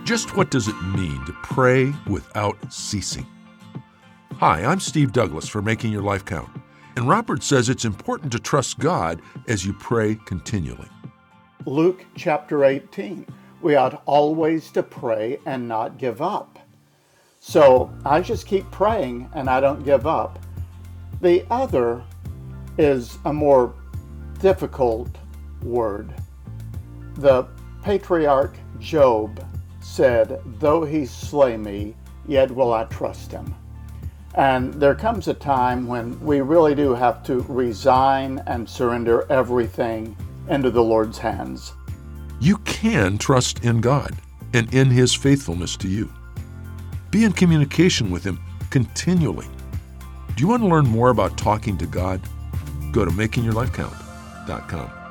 Just what does it mean to pray without ceasing? Hi, I'm Steve Douglas for Making Your Life Count, and Robert says it's important to trust God as you pray continually. Luke chapter 18, we ought always to pray and not give up. So I just keep praying and I don't give up. The other is a more difficult word. The patriarch Job said, "Though he slay me, yet will I trust him." And there comes a time when we really do have to resign and surrender everything into the Lord's hands. You can trust in God and in His faithfulness to you. Be in communication with Him continually. Do you want to learn more about talking to God? Go to makingyourlifecount.com.